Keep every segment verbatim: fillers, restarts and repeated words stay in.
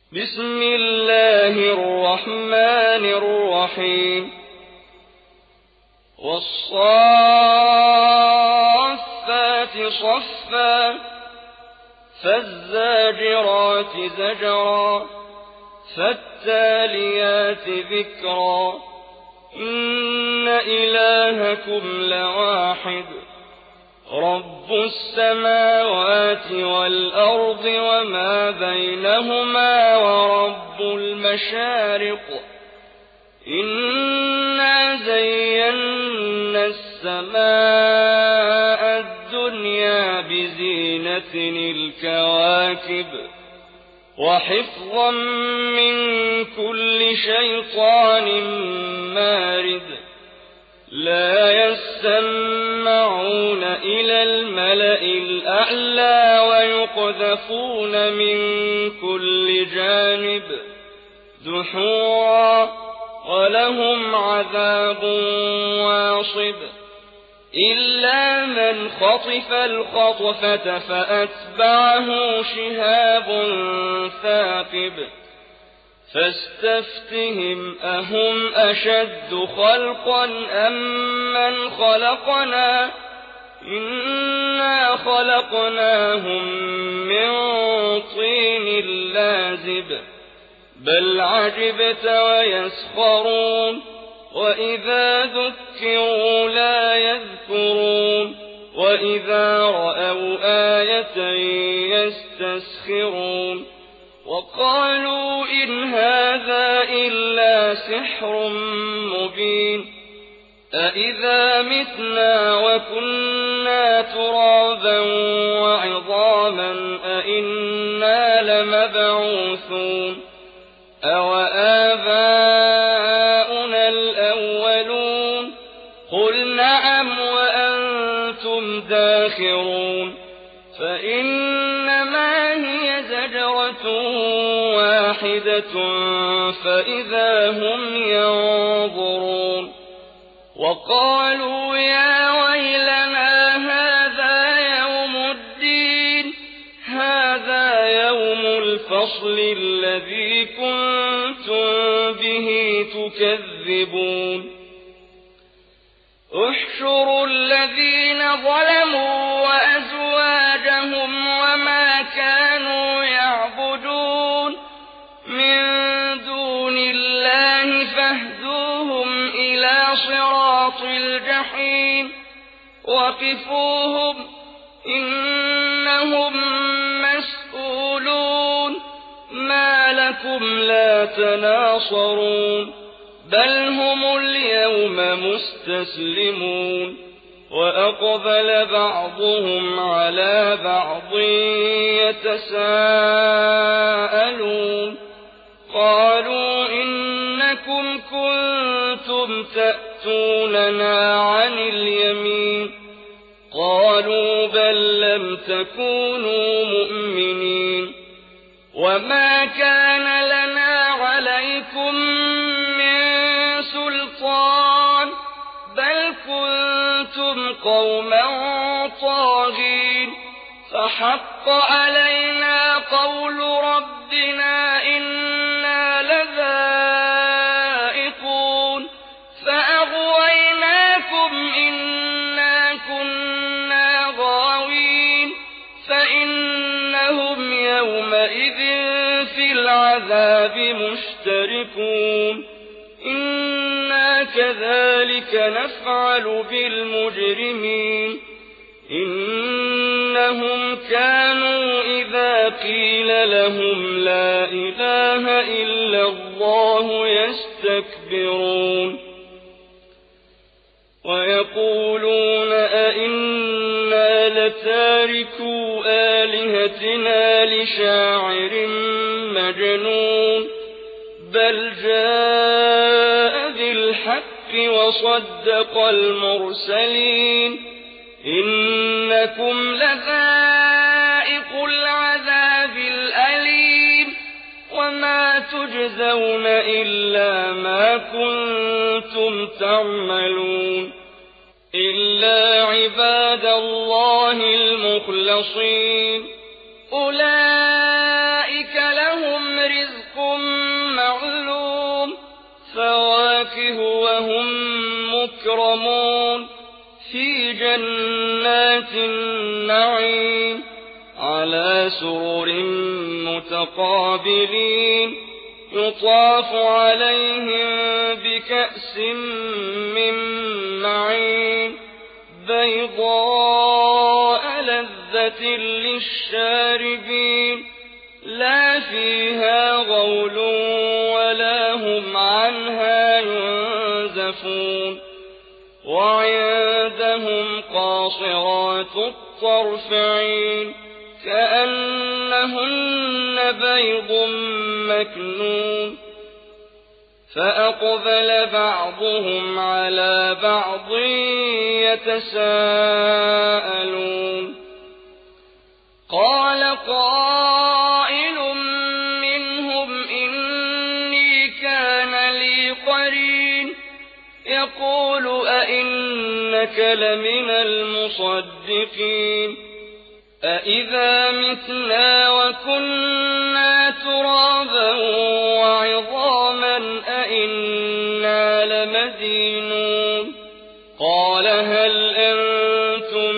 بسم الله الرحمن الرحيم والصافات صفا فالزاجرات زجرا فالتاليات ذكرا إن إلهكم لواحد رب السماوات والأرض وما بينهما ورب المشارق إنا زينا السماء الدنيا بزينة الكواكب وحفظا من كل شيطان مارد لا يسمعون إلى الملأ الأعلى ويقذفون من كل جانب دحورا ولهم عذاب واصب إلا من خطف الخطفة فأتبعه شهاب ثاقب فاستفتهم أهم أشد خلقا أم من خلقنا إنا خلقناهم من طين لازب بل عجبت ويسخرون وإذا ذكروا لا يذكرون وإذا رأوا آية يستسخرون وقالوا إن هذا إلا سحر مبين أإذا متنا وكنا ترابا وعظاما أإنا لمبعوثون أوآباؤنا الأولون قل نعم وأنتم داخرون فإنما هي زجرة واحدة فإذا هم ينظرون وقالوا يا ويلنا هذا يوم الدين هذا يوم الفصل الذي كنتم به تكذبون احشروا الذين ظلموا وأزواجهم وما كانوا يعبدون من دون الله فاهدوهم إلى صراط الجحيم وقفوهم إنهم مسؤولون ما لكم لا تناصرون بل هم اليوم مستسلمون وأقبل بعضهم على بعض يتساءلون قالوا إنكم كنتم تأتوننا عن اليمين قالوا بل لم تكونوا مؤمنين وما كان لنا عليكم من سلطان بل كنتم قوما طاغين فحق علينا قول ربنا إنا لذائقون فأغويناكم إنا كنا غاوين فإنهم يومئذ في العذاب مشتركون إنا كذلك نفعل بالمجرمين إنهم كانوا إذا قيل لهم لا إله إلا الله يستكبرون ويقولون أئنا لتاركو آلهتنا لشاعر مجنون بل جاء بالحق وصدق المرسلين إنكم لذائق العذاب الأليم وما تجزون إلا ما كنتم تعملون إلا عباد الله المخلصين أولئك لهم رزق فواكه وهم مكرمون في جنات النعيم على سرر متقابلين يطاف عليهم بكأس من معين بيضاء لذة للشاربين لا فيها غول ولا هم عنها ينزفون وعندهم قاصرات الطرف عين كأنهن بيض مكنون فأقبل بعضهم على بعض يتساءلون قال قائل منهم إني كان لي قرين يقول أئنك لمن المصدقين أإذا متنا وكنا ترابا وعظاما أئنا لمدينون قال هل أنتم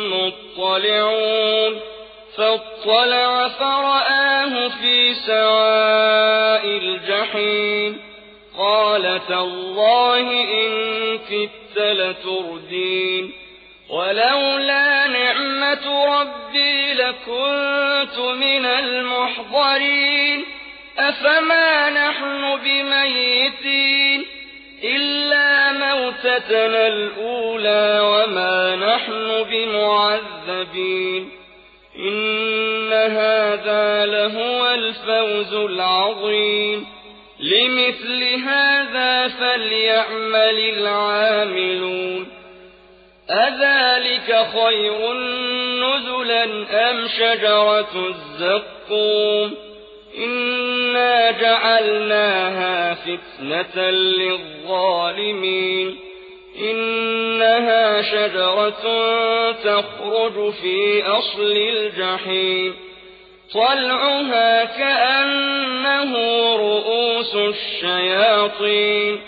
مطلعون فاطلع فرآه في سواء الجحيم قال تالله إن كدت لتردين ولولا نعمة ربي لكنت من المحضرين أفما نحن بميتين إلا موتتنا الأولى وما نحن بمعذبين إن هذا لهو الفوز العظيم لمثل هذا فليعمل العاملون أذلك خير نزلا أم شجرة الزقوم إنا جعلناها فتنة للظالمين إنها شجرة تخرج في أصل الجحيم طلعها كأنه رؤوس الشياطين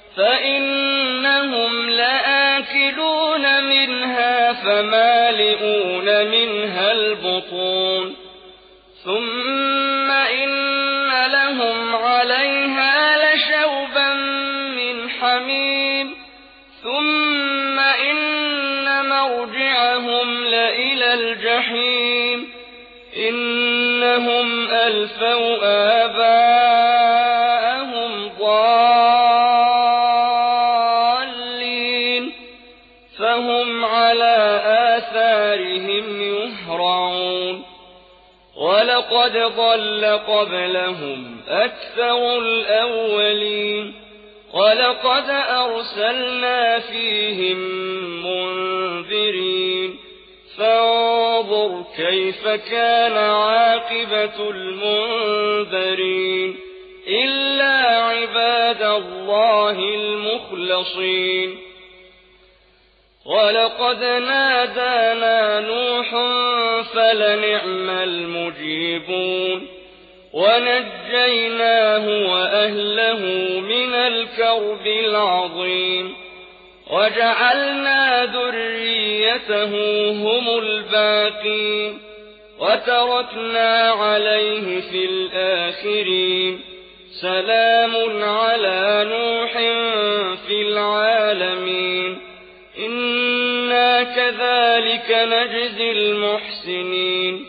فإنهم لآكلون منها فمالئون منها البطون ثم إن لهم عليها لشوبا من حميم ثم إن مرجعهم لإلى الجحيم إنهم ألفوا آباءهم ضالين فهم على آثارهم يهرعون ولقد ضل قبلهم أكثر الأولين ولقد أرسلنا فيهم منذرين فانظر كيف كان عاقبة المنذرين إلا عباد الله المخلصين ولقد نادانا نوح فلنعم المجيبون ونجيناه وأهله من الكرب العظيم وجعلنا ذريته هم الباقين وتركنا عليه في الآخرين سلام على نوح في العالمين إنا كذلك نجزي المحسنين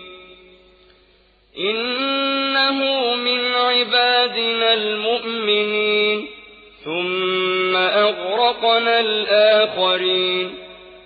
إنه من عبادنا المؤمنين ثم أغرقنا الآخرين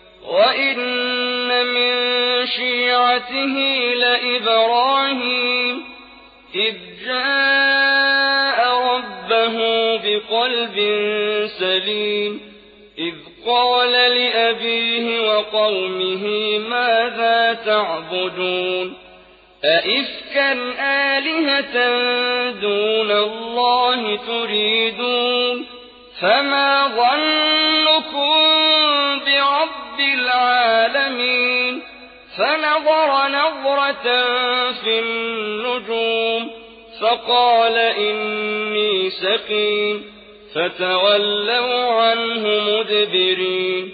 وإن من شيعته لإبراهيم إذ جاء ربه بقلب سليم إذ قال لأبيه وقومه ماذا تعبدون أئفكا آلهة دون الله تريدون فما ظنكم برب العالمين فنظر نظرة في النجوم فقال إني سقيم فتولوا عنه مدبرين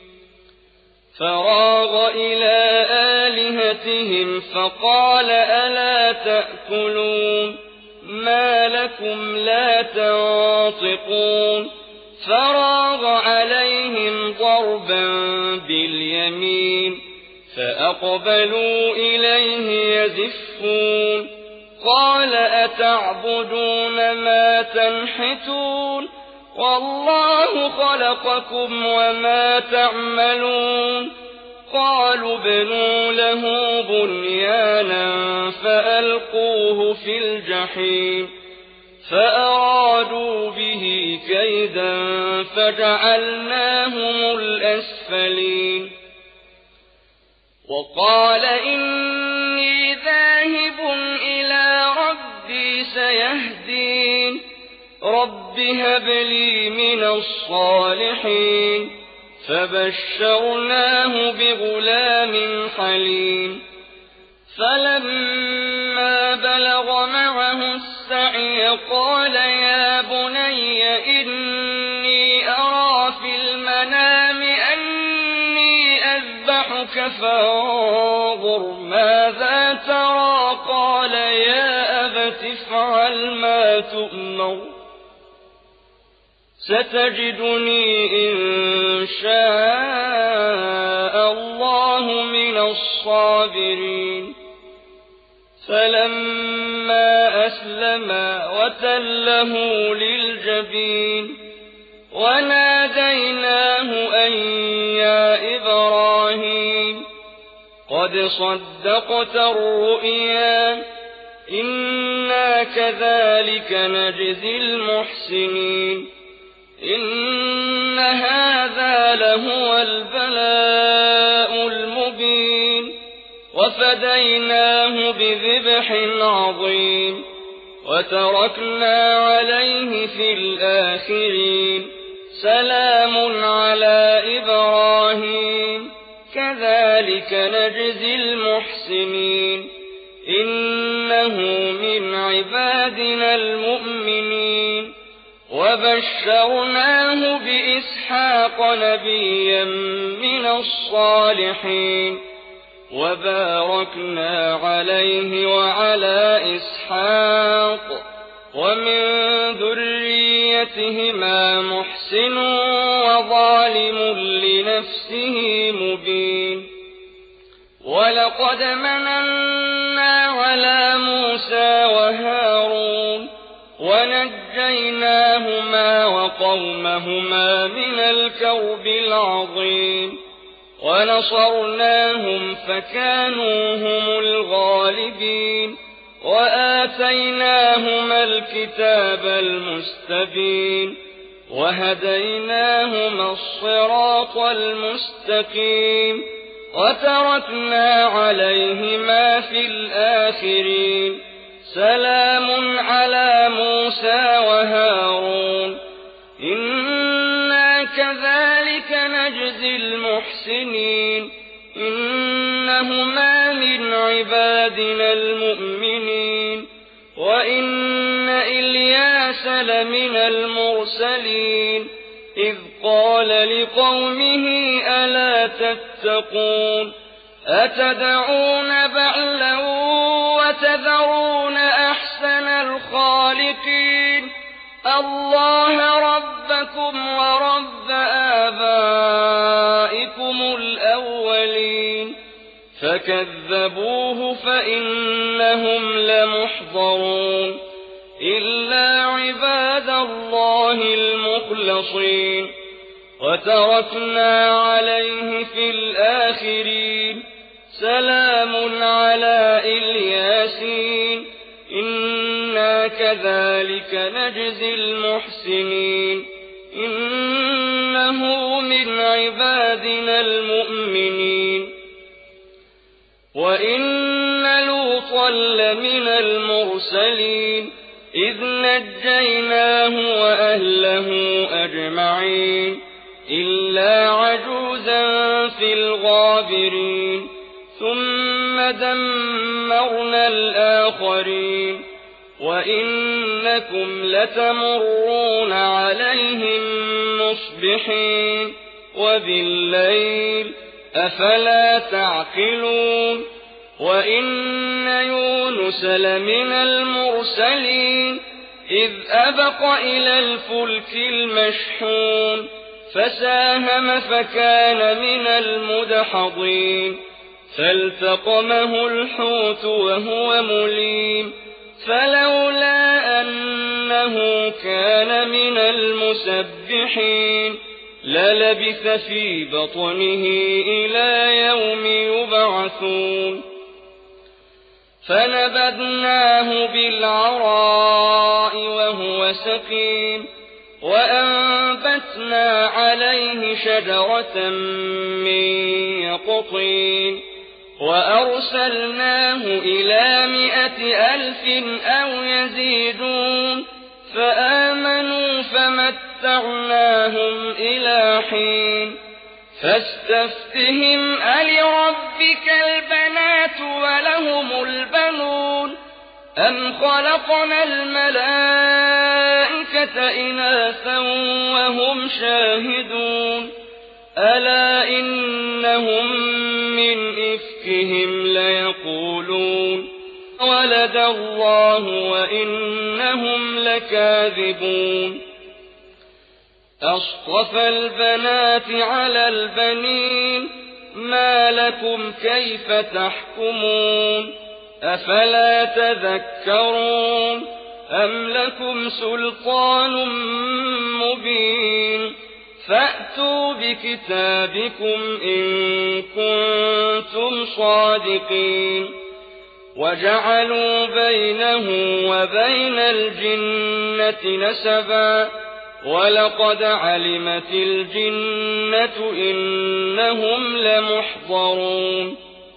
فراغ إلى آلهتهم فقال ألا تأكلون ما لكم لا تنطقون فراغ عليهم ضربا باليمين فأقبلوا إليه يزفون قال أتعبدون ما تنحتون والله خلقكم وما تعملون قالوا ابنوا له بنيانا فألقوه في الجحيم فأرادوا به كيدا فجعلناهم الأسفلين وقال إني ذاهب إلى ربي سيهدين رب هب لي من الصالحين فبشرناه بغلام حليم فلما بلغ معه السعي قال يا بني إني أرى في المنام أني أذبحك فانظر ماذا ترى قال يا أبت افعل ما تؤمر ستجدني إن شاء الله من الصابرين فلما أسلما وتله للجبين وناديناه أن يا إبراهيم قد صدقت الرؤيا إنا كذلك نجزي المحسنين إن هذا لهو البلاء المبين وفديناه بذبح عظيم وتركنا عليه في الآخرين سلام على إبراهيم كذلك نجزي المحسنين إنه من عبادنا المؤمنين وبشرناه بإسحاق نبيا من الصالحين وباركنا عليه وعلى إسحاق ومن ذريتهما محسن وظالم لنفسه مبين ولقد مننا على موسى وهارون ونجيناهما وقومهما من الكرب العظيم ونصرناهم فكانوا هم الغالبين وآتيناهما الكتاب المستبين وهديناهما الصراط المستقيم وتركنا عليهما في الآخرين سلام على موسى وهارون إنا كذلك نجزي المحسنين إنهما من عبادنا المؤمنين وإن إلياس لمن المرسلين إذ قال لقومه ألا تتقون أتدعون بعلا وتذرون أحسن الخالقين الله ربكم ورب آبائكم الأولين فكذبوه فإنهم لمحضرون إلا عباد الله المخلصين وتركنا عليه في الآخرين سلام على الياسين إنا كذلك نجزي المحسنين إنه من عبادنا المؤمنين وإن لوطا لمن المرسلين إذ نجيناه وأهله أجمعين إلا عجوزا في الغابرين ثم دمرنا الآخرين وإنكم لتمرون عليهم مصبحين وبالليل أفلا تعقلون وإن يونس لمن المرسلين إذ أبق إلى الفلك المشحون فساهم فكان من المدحضين فالتقمه الحوت وهو مليم فلولا أنه كان من المسبحين للبث في بطنه إلى يوم يبعثون فنبذناه بالعراء وهو سقيم وأنبتنا عليه شجرة من يقطين وأرسلناه إلى مائة ألف أو يزيدون فآمنوا فمتعناهم إلى حين فاستفتهم ألربك البنات ولهم البنون أم خلقنا الملائكة إناثا وهم شاهدون ألا إنهم من إفكهم ليقولون ولد الله وإنهم لكاذبون أصطفى البنات على البنين ما لكم كيف تحكمون أفلا تذكرون أم لكم سلطان مبين فأتوا بكتابكم إن كنتم صادقين وجعلوا بينه وبين الجنة نسبا ولقد علمت الجنة إنهم لمحضرون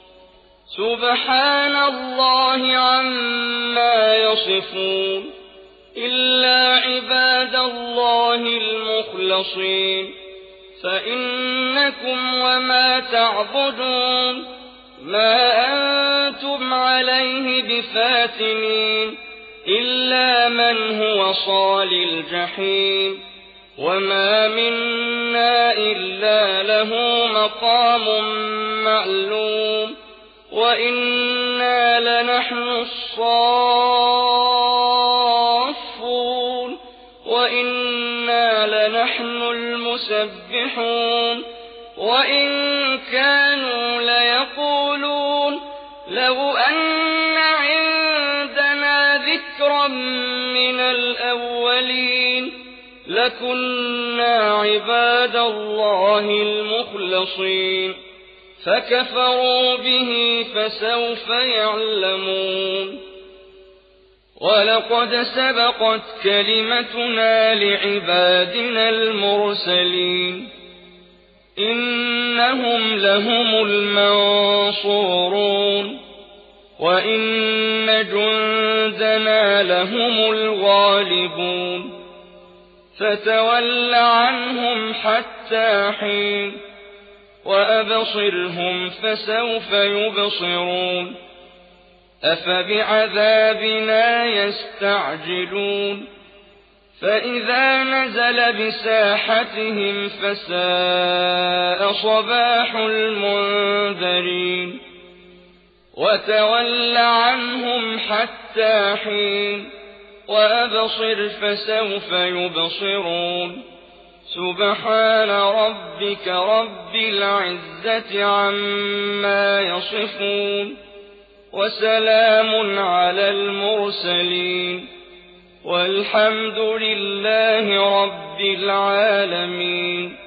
سبحان الله عما يصفون إلا عباد الله المخلصين فإنكم وما تعبدون ما أنتم عليه بفاتنين إلا من هو صال الجحيم وما منا إلا له مقام معلوم وإنا لنحن الصافون وإنا لنحن المسبحون وإن كانوا ليقولون لو أن عندنا ذكرا من الأولين لكنا عباد الله المخلصين فكفروا به فسوف يعلمون ولقد سبقت كلمتنا لعبادنا المرسلين إنهم لهم المنصورون وإن جندنا لهم الغالبون فتول عنهم حتى حين وأبصرهم فسوف يبصرون أفبعذابنا يستعجلون فإذا نزل بساحتهم فساء صباح المنذرين وتول عنهم حتى حين وأبصر فسوف يبصرون سبحان ربك رب العزة عما يصفون وسلام على المرسلين والحمد لله رب العالمين.